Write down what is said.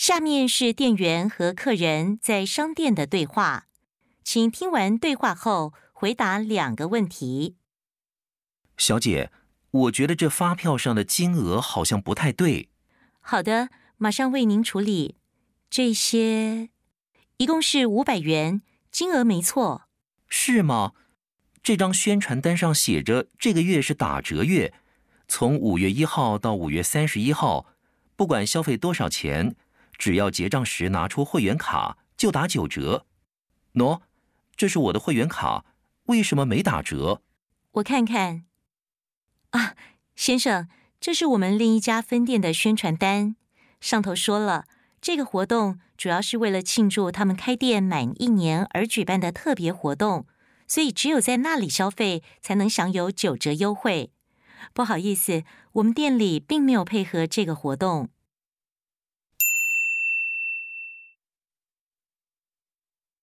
下面是店员和客人在商店的对话，请听完对话后回答2个问题。 小姐，我觉得这发票上的金额好像不太对。 好的，马上为您处理。这些一共是500元，金额没错。 是吗？这张宣传单上写着这个月是打折月，从5月1号到5月31号，不管消费多少钱，只要结账时拿出会员卡就打9折。喏，这是我的会员卡，为什么没打折？ 我看看。啊，先生，这是我们另一家分店的宣传单，上头说了，这个活动主要是为了庆祝他们开店满1年而举办的特别活动，所以只有在那里消费才能享有9折优惠。不好意思，我们店里并没有配合这个活动。